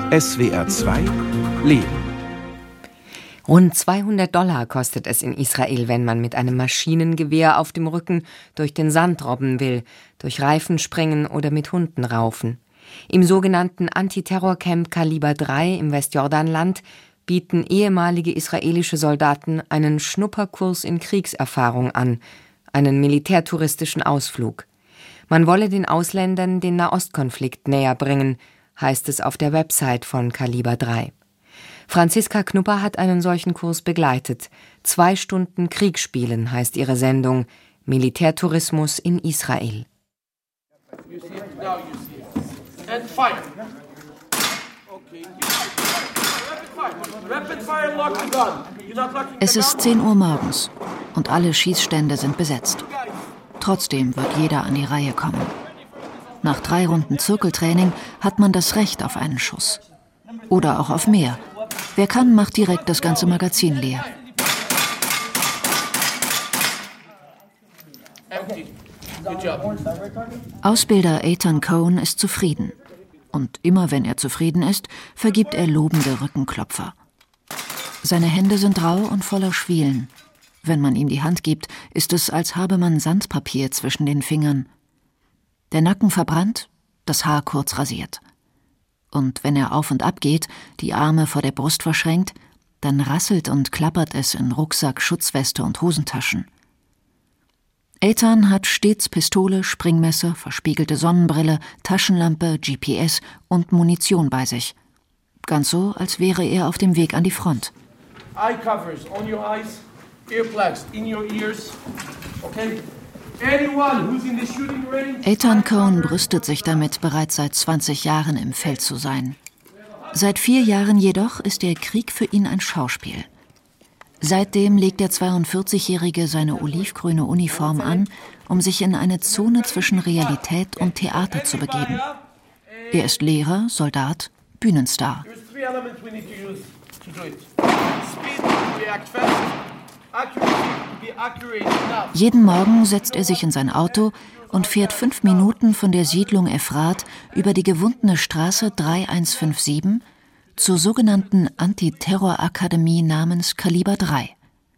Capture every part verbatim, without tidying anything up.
S W R zwei Leben. Rund zweihundert Dollar kostet es in Israel, wenn man mit einem Maschinengewehr auf dem Rücken durch den Sand robben will, durch Reifen springen oder mit Hunden raufen. Im sogenannten Antiterrorcamp Kaliber drei im Westjordanland bieten ehemalige israelische Soldaten einen Schnupperkurs in Kriegserfahrung an, einen militärtouristischen Ausflug. Man wolle den Ausländern den Nahostkonflikt näher bringen, heißt es auf der Website von Kaliber drei. Franziska Knupper hat einen solchen Kurs begleitet. Zwei Stunden Krieg spielen heißt ihre Sendung. Militärtourismus in Israel. Es ist zehn Uhr morgens und alle Schießstände sind besetzt. Trotzdem wird jeder an die Reihe kommen. Nach drei Runden Zirkeltraining hat man das Recht auf einen Schuss. Oder auch auf mehr. Wer kann, macht direkt das ganze Magazin leer. Ausbilder Eitan Cohen ist zufrieden. Und immer wenn er zufrieden ist, vergibt er lobende Rückenklopfer. Seine Hände sind rau und voller Schwielen. Wenn man ihm die Hand gibt, ist es, als habe man Sandpapier zwischen den Fingern. Der Nacken verbrannt, das Haar kurz rasiert. Und wenn er auf und ab geht, die Arme vor der Brust verschränkt, dann rasselt und klappert es in Rucksack, Schutzweste und Hosentaschen. Eitan hat stets Pistole, Springmesser, verspiegelte Sonnenbrille, Taschenlampe, G P S und Munition bei sich. Ganz so, als wäre er auf dem Weg an die Front. Eye covers on your eyes, earplugs in your ears, okay? Anyone who's in the shooting range. Eitan Cohen brüstet sich damit, bereits seit zwanzig Jahren im Feld zu sein. Seit vier Jahren jedoch ist der Krieg für ihn ein Schauspiel. Seitdem legt der zweiundvierzigjährige seine olivgrüne Uniform an, um sich in eine Zone zwischen Realität und Theater zu begeben. Er ist Lehrer, Soldat, Bühnenstar. Jeden Morgen setzt er sich in sein Auto und fährt fünf Minuten von der Siedlung Efrat über die gewundene Straße drei eins fünf sieben zur sogenannten Antiterrorakademie namens Kaliber drei.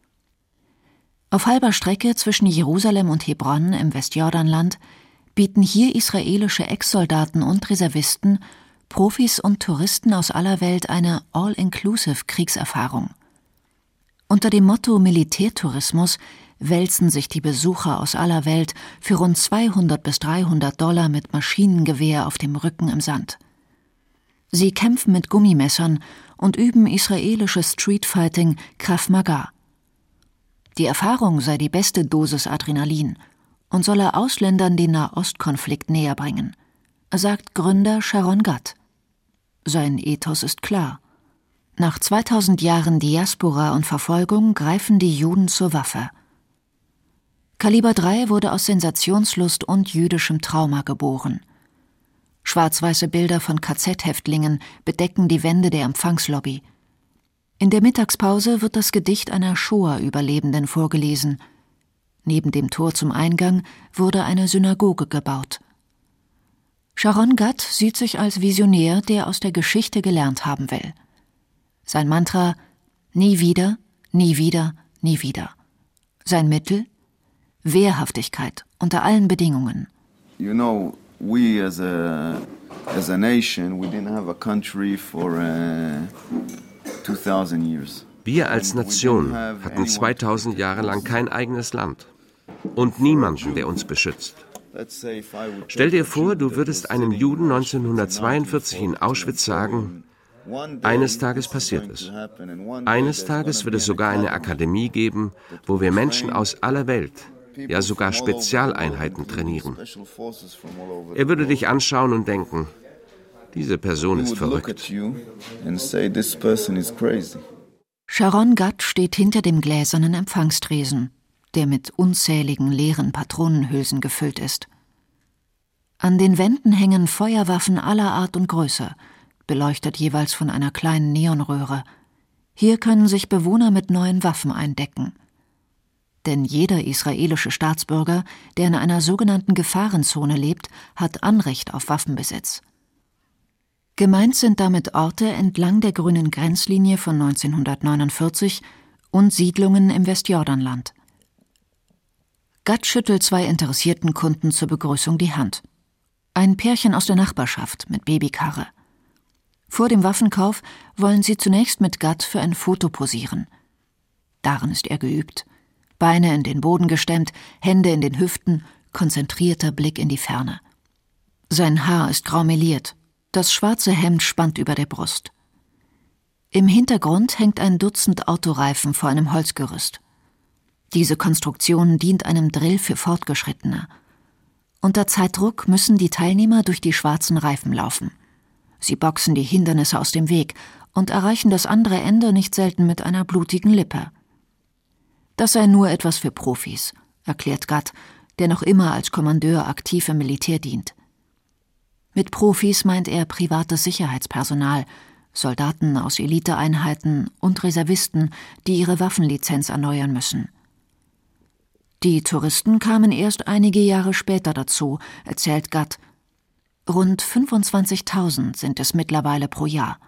Auf halber Strecke zwischen Jerusalem und Hebron im Westjordanland bieten hier israelische Ex-Soldaten und Reservisten, Profis und Touristen aus aller Welt eine All-Inclusive-Kriegserfahrung. Unter dem Motto Militärtourismus wälzen sich die Besucher aus aller Welt für rund zweihundert bis dreihundert Dollar mit Maschinengewehr auf dem Rücken im Sand. Sie kämpfen mit Gummimessern und üben israelisches Streetfighting Krav Maga. Die Erfahrung sei die beste Dosis Adrenalin und solle Ausländern den Nahostkonflikt näher bringen, sagt Gründer Sharon Gad. Sein Ethos ist klar. Nach zweitausend Jahren Diaspora und Verfolgung greifen die Juden zur Waffe. Kaliber drei wurde aus Sensationslust und jüdischem Trauma geboren. Schwarz-weiße Bilder von K Z-Häftlingen bedecken die Wände der Empfangslobby. In der Mittagspause wird das Gedicht einer Shoah-Überlebenden vorgelesen. Neben dem Tor zum Eingang wurde eine Synagoge gebaut. Sharon Gad sieht sich als Visionär, der aus der Geschichte gelernt haben will. Sein Mantra: nie wieder, nie wieder, nie wieder. Sein Mittel: Wehrhaftigkeit unter allen Bedingungen. You know, we as a as a nation, we didn't have a country for uh, two thousand years. Wir als Nation hatten zweitausend Jahre lang kein eigenes Land und niemanden, der uns beschützt. Stell dir vor, du würdest einem Juden neunzehnhundertzweiundvierzig in Auschwitz sagen: Eines Tages passiert es. Eines Tages wird es sogar eine Akademie geben, wo wir Menschen aus aller Welt, ja sogar Spezialeinheiten trainieren. Er würde dich anschauen und denken: diese Person ist verrückt. Sharon Gad steht hinter dem gläsernen Empfangstresen, der mit unzähligen leeren Patronenhülsen gefüllt ist. An den Wänden hängen Feuerwaffen aller Art und Größe, beleuchtet jeweils von einer kleinen Neonröhre. Hier können sich Bewohner mit neuen Waffen eindecken. Denn jeder israelische Staatsbürger, der in einer sogenannten Gefahrenzone lebt, hat Anrecht auf Waffenbesitz. Gemeint sind damit Orte entlang der grünen Grenzlinie von neunzehnhundertneunundvierzig und Siedlungen im Westjordanland. Gad schüttelt zwei interessierten Kunden zur Begrüßung die Hand. Ein Pärchen aus der Nachbarschaft mit Babykarre. Vor dem Waffenkauf wollen sie zunächst mit Gad für ein Foto posieren. Darin ist er geübt. Beine in den Boden gestemmt, Hände in den Hüften, konzentrierter Blick in die Ferne. Sein Haar ist grau meliert, das schwarze Hemd spannt über der Brust. Im Hintergrund hängt ein Dutzend Autoreifen vor einem Holzgerüst. Diese Konstruktion dient einem Drill für Fortgeschrittene. Unter Zeitdruck müssen die Teilnehmer durch die schwarzen Reifen laufen. Sie boxen die Hindernisse aus dem Weg und erreichen das andere Ende nicht selten mit einer blutigen Lippe. Das sei nur etwas für Profis, erklärt Gad, der noch immer als Kommandeur aktiv im Militär dient. Mit Profis meint er privates Sicherheitspersonal, Soldaten aus Eliteeinheiten und Reservisten, die ihre Waffenlizenz erneuern müssen. Die Touristen kamen erst einige Jahre später dazu, erzählt Gad. Rund fünfundzwanzigtausend sind es mittlerweile pro Jahr.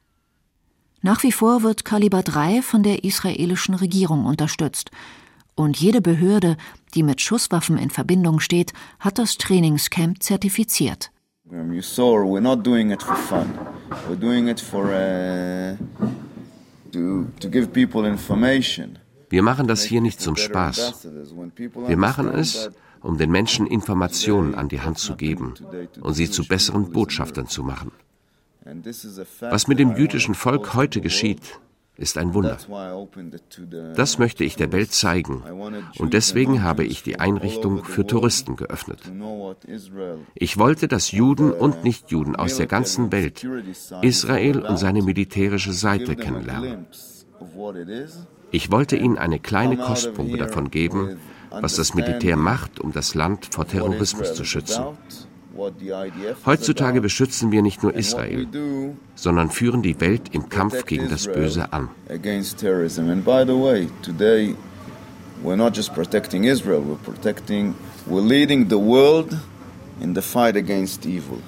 Nach wie vor wird Kaliber drei von der israelischen Regierung unterstützt. Und jede Behörde, die mit Schusswaffen in Verbindung steht, hat das Trainingscamp zertifiziert. You saw, we're not doing it for fun. We're doing it for uh, to to give people information. Wir machen das hier nicht zum Spaß. Wir machen es, um den Menschen Informationen an die Hand zu geben und sie zu besseren Botschaftern zu machen. Was mit dem jüdischen Volk heute geschieht, ist ein Wunder. Das möchte ich der Welt zeigen und deswegen habe ich die Einrichtung für Touristen geöffnet. Ich wollte, dass Juden und Nichtjuden aus der ganzen Welt Israel und seine militärische Seite kennenlernen. Ich wollte ihnen eine kleine Kostprobe davon geben, was das Militär macht, um das Land vor Terrorismus zu schützen. Heutzutage beschützen wir nicht nur Israel, sondern führen die Welt im Kampf gegen das Böse an. We're not just protecting Israel, we're protecting, we're leading the world in the fight against evil.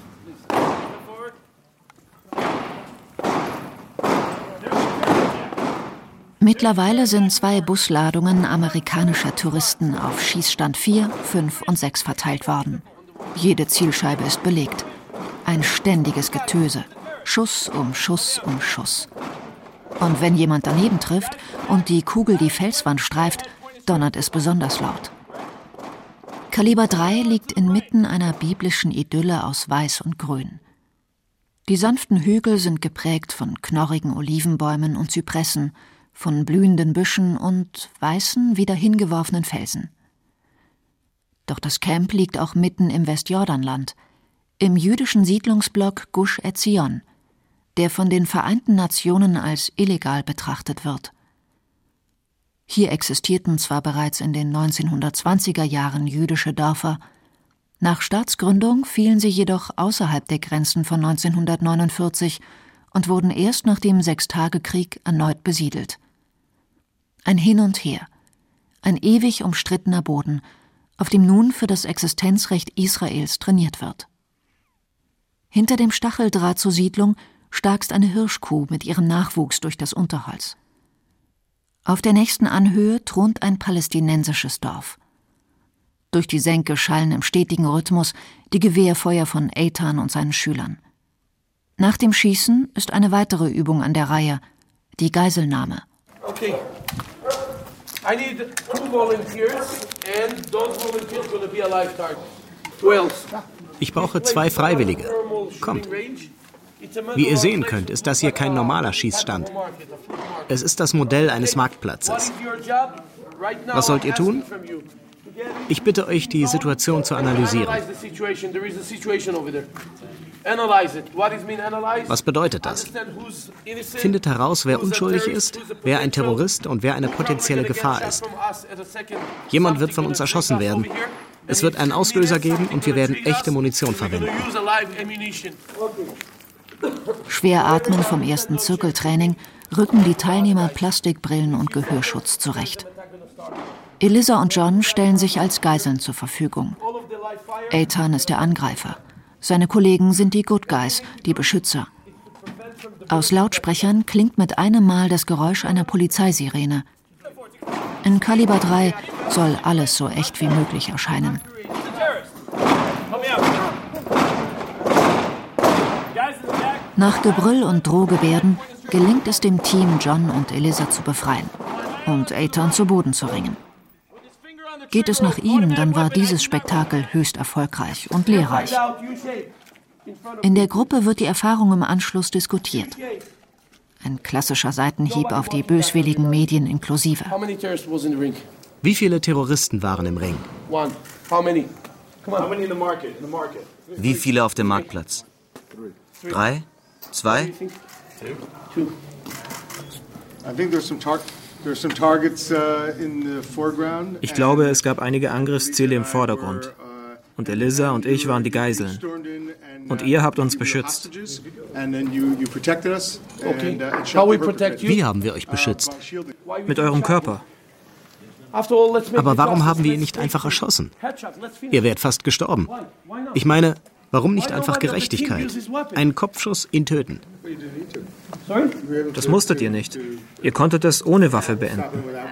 Mittlerweile sind zwei Busladungen amerikanischer Touristen auf Schießstand vier, fünf und sechs verteilt worden. Jede Zielscheibe ist belegt. Ein ständiges Getöse. Schuss um Schuss um Schuss. Und wenn jemand daneben trifft und die Kugel die Felswand streift, donnert es besonders laut. Kaliber drei liegt inmitten einer biblischen Idylle aus Weiß und Grün. Die sanften Hügel sind geprägt von knorrigen Olivenbäumen und Zypressen, von blühenden Büschen und weißen, wieder hingeworfenen Felsen. Doch das Camp liegt auch mitten im Westjordanland, im jüdischen Siedlungsblock Gush Etzion, der von den Vereinten Nationen als illegal betrachtet wird. Hier existierten zwar bereits in den neunzehnhundertzwanziger Jahren jüdische Dörfer, nach Staatsgründung fielen sie jedoch außerhalb der Grenzen von neunzehnhundertneunundvierzig und wurden erst nach dem Sechstagekrieg erneut besiedelt. Ein Hin und Her, ein ewig umstrittener Boden, auf dem nun für das Existenzrecht Israels trainiert wird. Hinter dem Stacheldraht zur Siedlung starkst eine Hirschkuh mit ihrem Nachwuchs durch das Unterholz. Auf der nächsten Anhöhe thront ein palästinensisches Dorf. Durch die Senke schallen im stetigen Rhythmus die Gewehrfeuer von Eitan und seinen Schülern. Nach dem Schießen ist eine weitere Übung an der Reihe, die Geiselnahme. Okay. I need two volunteers and those volunteers going to be a lifeguard. Who else? Ich brauche zwei Freiwillige. Kommt. Wie ihr sehen könnt, ist das hier kein normaler Schießstand. Es ist das Modell eines Marktplatzes. Was sollt ihr tun? Ich bitte euch, die Situation zu analysieren. Was bedeutet das? Findet heraus, wer unschuldig ist, wer ein Terrorist und wer eine potenzielle Gefahr ist. Jemand wird von uns erschossen werden. Es wird einen Auslöser geben und wir werden echte Munition verwenden. Schwer atmend vom ersten Zirkeltraining rücken die Teilnehmer Plastikbrillen und Gehörschutz zurecht. Elisa und John stellen sich als Geiseln zur Verfügung. Eitan ist der Angreifer. Seine Kollegen sind die Good Guys, die Beschützer. Aus Lautsprechern klingt mit einem Mal das Geräusch einer Polizeisirene. In Kaliber drei soll alles so echt wie möglich erscheinen. Nach Gebrüll und Drohgebärden gelingt es dem Team, John und Eliza zu befreien und Eitan zu Boden zu ringen. Geht es nach ihm, dann war dieses Spektakel höchst erfolgreich und lehrreich. In der Gruppe wird die Erfahrung im Anschluss diskutiert. Ein klassischer Seitenhieb auf die böswilligen Medien inklusive. Wie viele Terroristen waren im Ring? Wie viele auf dem Marktplatz? Drei? Zwei? Ich glaube, es gab einige Angriffsziele im Vordergrund. Und Eliza und ich waren die Geiseln. Und ihr habt uns beschützt. Wie haben wir euch beschützt? Mit eurem Körper. Aber warum haben wir ihn nicht einfach erschossen? Ihr wärt fast gestorben. Ich meine, warum nicht einfach Gerechtigkeit? Einen Kopfschuss, ihn töten. Das musstet ihr nicht. Ihr konntet es ohne Waffe beenden.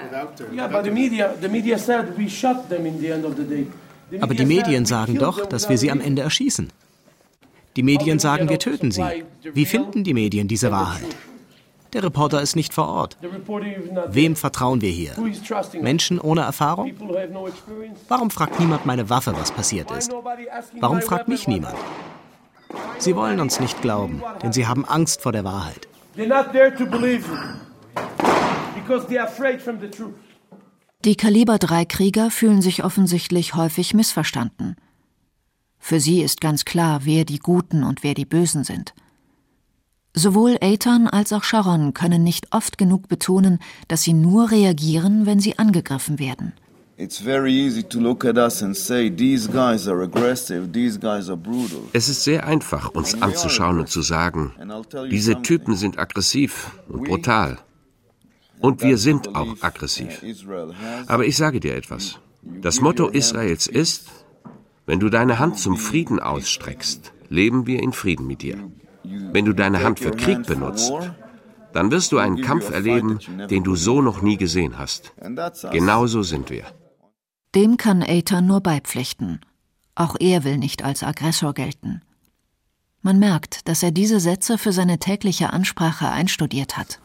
Aber die Medien sagen doch, dass wir sie am Ende erschießen. Die Medien sagen, wir töten sie. Wie finden die Medien diese Wahrheit? Der Reporter ist nicht vor Ort. Wem vertrauen wir hier? Menschen ohne Erfahrung? Warum fragt niemand meine Waffe, was passiert ist? Warum fragt mich niemand? Sie wollen uns nicht glauben, denn sie haben Angst vor der Wahrheit. Die Kaliber drei Krieger fühlen sich offensichtlich häufig missverstanden. Für sie ist ganz klar, wer die Guten und wer die Bösen sind. Sowohl Eitan als auch Sharon können nicht oft genug betonen, dass sie nur reagieren, wenn sie angegriffen werden. Es ist sehr einfach, uns anzuschauen und zu sagen, diese Typen sind aggressiv und brutal. Und wir sind auch aggressiv. Aber ich sage dir etwas. Das Motto Israels ist, wenn du deine Hand zum Frieden ausstreckst, leben wir in Frieden mit dir. Wenn du deine Hand für Krieg benutzt, dann wirst du einen Kampf erleben, den du so noch nie gesehen hast. Genauso sind wir. Dem kann Eitan nur beipflichten. Auch er will nicht als Aggressor gelten. Man merkt, dass er diese Sätze für seine tägliche Ansprache einstudiert hat.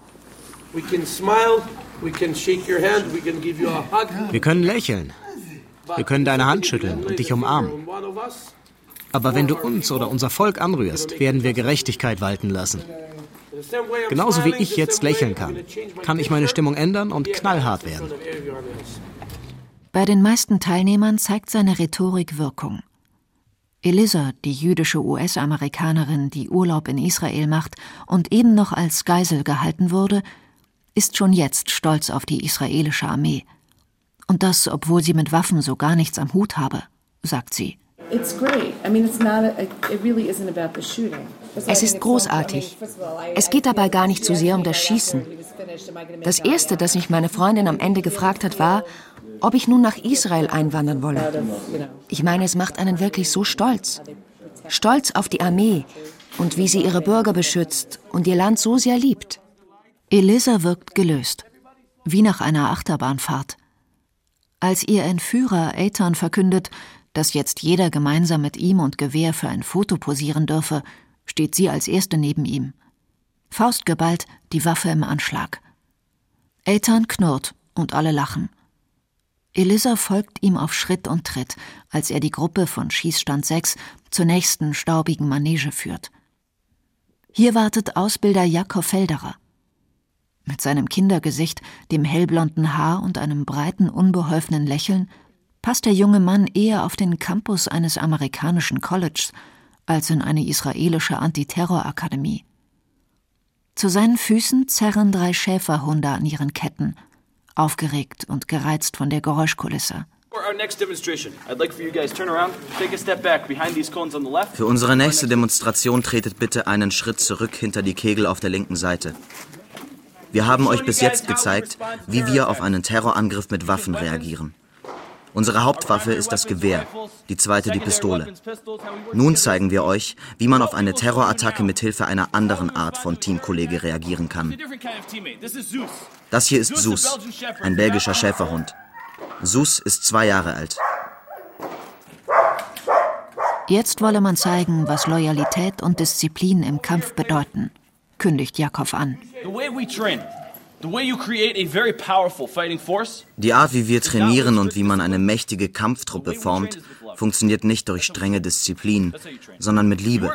Wir können lächeln. Wir können deine Hand schütteln und dich umarmen. Aber wenn du uns oder unser Volk anrührst, werden wir Gerechtigkeit walten lassen. Genauso wie ich jetzt lächeln kann, kann ich meine Stimmung ändern und knallhart werden. Bei den meisten Teilnehmern zeigt seine Rhetorik Wirkung. Eliza, die jüdische U S-Amerikanerin, die Urlaub in Israel macht und eben noch als Geisel gehalten wurde, ist schon jetzt stolz auf die israelische Armee. Und das, obwohl sie mit Waffen so gar nichts am Hut habe, sagt sie. Es ist großartig. Es geht dabei gar nicht so sehr um das Schießen. Das Erste, das mich meine Freundin am Ende gefragt hat, war, ob ich nun nach Israel einwandern wolle. Ich meine, es macht einen wirklich so stolz. Stolz auf die Armee und wie sie ihre Bürger beschützt und ihr Land so sehr liebt. Eliza wirkt gelöst, wie nach einer Achterbahnfahrt. Als ihr Entführer Eitan verkündet, dass jetzt jeder gemeinsam mit ihm und Gewehr für ein Foto posieren dürfe, steht sie als Erste neben ihm. Faustgeballt, die Waffe im Anschlag. Eitan knurrt und alle lachen. Eliza folgt ihm auf Schritt und Tritt, als er die Gruppe von Schießstand sechs zur nächsten staubigen Manege führt. Hier wartet Ausbilder Jakob Felderer. Mit seinem Kindergesicht, dem hellblonden Haar und einem breiten, unbeholfenen Lächeln passt der junge Mann eher auf den Campus eines amerikanischen Colleges als in eine israelische Antiterrorakademie. Zu seinen Füßen zerren drei Schäferhunde an ihren Ketten, aufgeregt und gereizt von der Geräuschkulisse. Für unsere nächste Demonstration tretet bitte einen Schritt zurück hinter die Kegel auf der linken Seite. Wir haben euch bis jetzt gezeigt, wie wir auf einen Terrorangriff mit Waffen reagieren. Unsere Hauptwaffe ist das Gewehr, die zweite die Pistole. Nun zeigen wir euch, wie man auf eine Terrorattacke mit Hilfe einer anderen Art von Teamkollege reagieren kann. Das hier ist Zeus, ein belgischer Schäferhund. Zeus ist zwei Jahre alt. Jetzt wolle man zeigen, was Loyalität und Disziplin im Kampf bedeuten, kündigt Jakov an. Die Art, wie wir trainieren und wie man eine mächtige Kampftruppe formt, funktioniert nicht durch strenge Disziplin, sondern mit Liebe.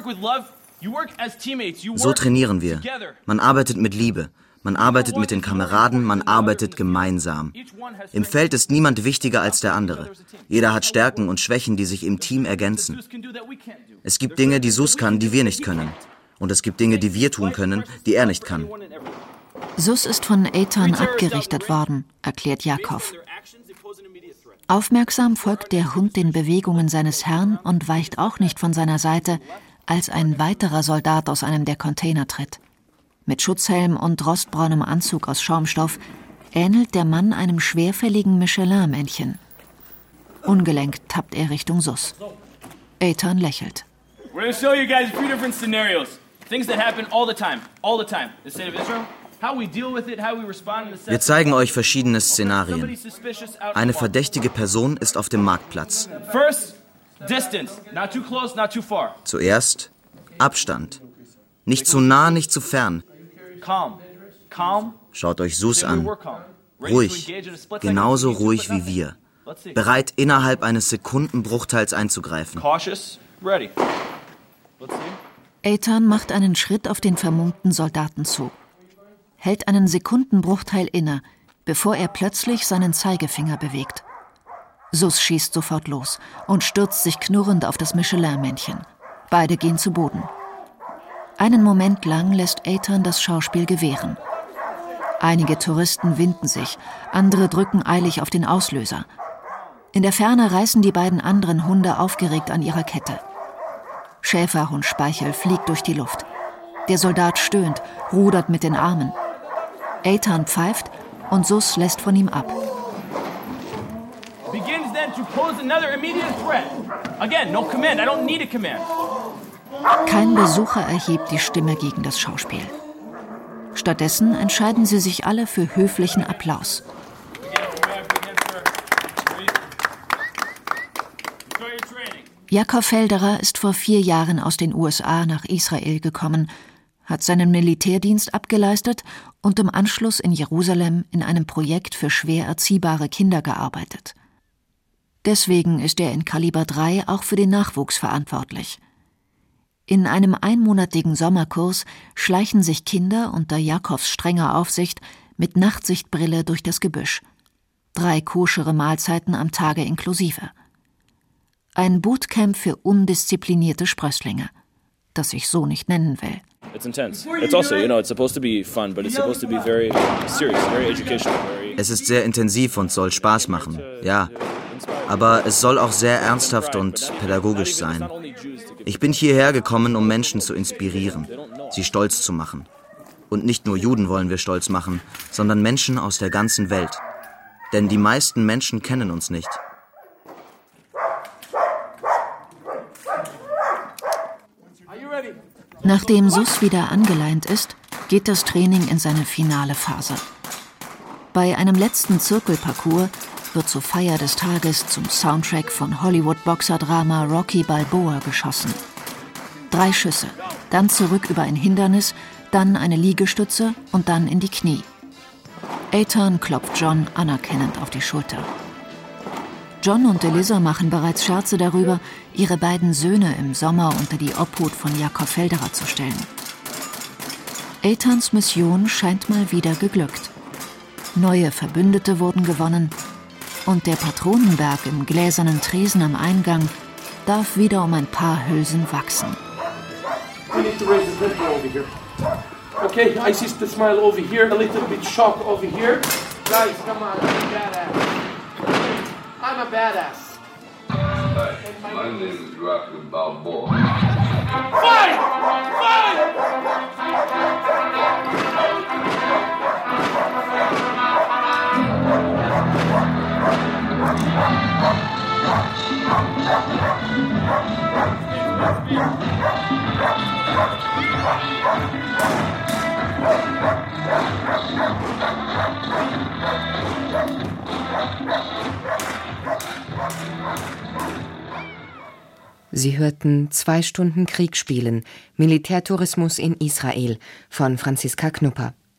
So trainieren wir. Man arbeitet mit Liebe. Man arbeitet mit den Kameraden, man arbeitet gemeinsam. Im Feld ist niemand wichtiger als der andere. Jeder hat Stärken und Schwächen, die sich im Team ergänzen. Es gibt Dinge, die Zeus kann, die wir nicht können. Und es gibt Dinge, die wir tun können, die er nicht kann. Zeus ist von Eitan abgerichtet worden, erklärt Jakov. Aufmerksam folgt der Hund den Bewegungen seines Herrn und weicht auch nicht von seiner Seite, als ein weiterer Soldat aus einem der Container tritt. Mit Schutzhelm und rostbraunem Anzug aus Schaumstoff ähnelt der Mann einem schwerfälligen Michelin-Männchen. Ungelenkt tappt er Richtung Zeus. Eitan lächelt. We're going to show you guys three different scenarios. Things that happen all the time, all the time. The state of Israel, how we deal with it, how we respond in the Wir zeigen euch verschiedene Szenarien. Eine verdächtige Person ist auf dem Marktplatz. First, distance, not too close, not too far. Zuerst Abstand. Nicht zu nah, nicht zu fern. Calm, calm. Schaut euch Zeus an. Ruhig, genauso ruhig wie wir. Bereit, innerhalb eines Sekundenbruchteils einzugreifen. Cautious, ready. Let's see. Eitan macht einen Schritt auf den vermummten Soldaten zu, hält einen Sekundenbruchteil inne, bevor er plötzlich seinen Zeigefinger bewegt. Zeus schießt sofort los und stürzt sich knurrend auf das Michelin-Männchen. Beide gehen zu Boden. Einen Moment lang lässt Eitan das Schauspiel gewähren. Einige Touristen winden sich, andere drücken eilig auf den Auslöser. In der Ferne reißen die beiden anderen Hunde aufgeregt an ihrer Kette. Schäferhundspeichel fliegt durch die Luft. Der Soldat stöhnt, rudert mit den Armen. Eitan pfeift und Zeus lässt von ihm ab. Begins then to pose another immediate threat. Again, no command. I don't need a command. Kein Besucher erhebt die Stimme gegen das Schauspiel. Stattdessen entscheiden sie sich alle für höflichen Applaus. Jakov Felderer ist vor vier Jahren aus den U S A nach Israel gekommen, hat seinen Militärdienst abgeleistet und im Anschluss in Jerusalem in einem Projekt für schwer erziehbare Kinder gearbeitet. Deswegen ist er in Kaliber drei auch für den Nachwuchs verantwortlich. In einem einmonatigen Sommerkurs schleichen sich Kinder unter Jakovs strenger Aufsicht mit Nachtsichtbrille durch das Gebüsch. Drei koschere Mahlzeiten am Tage inklusive. Ein Bootcamp für undisziplinierte Sprösslinge, das ich so nicht nennen will. Es ist sehr intensiv und soll Spaß machen, ja. Aber es soll auch sehr ernsthaft und pädagogisch sein. Ich bin hierher gekommen, um Menschen zu inspirieren, sie stolz zu machen. Und nicht nur Juden wollen wir stolz machen, sondern Menschen aus der ganzen Welt. Denn die meisten Menschen kennen uns nicht. Nachdem Zeus wieder angeleint ist, geht das Training in seine finale Phase. Bei einem letzten Zirkelparcours wird zur Feier des Tages zum Soundtrack von Hollywood-Boxerdrama Rocky Balboa geschossen. Drei Schüsse, dann zurück über ein Hindernis, dann eine Liegestütze und dann in die Knie. Eitan klopft John anerkennend auf die Schulter. John und Elisa machen bereits Scherze darüber, ihre beiden Söhne im Sommer unter die Obhut von Jakov Felderer zu stellen. Eitans Mission scheint mal wieder geglückt. Neue Verbündete wurden gewonnen und der Patronenberg im gläsernen Tresen am Eingang darf wieder um ein paar Hülsen wachsen. Okay, I see the smile over here, a little bit shock over here. Guys, come on, I'm a badass. I'm a badass. Hi, my name is Rocky Balboa. Fight! Fight! Sie hörten Zwei Stunden Krieg spielen, Militärtourismus in Israel von Franziska Knupper.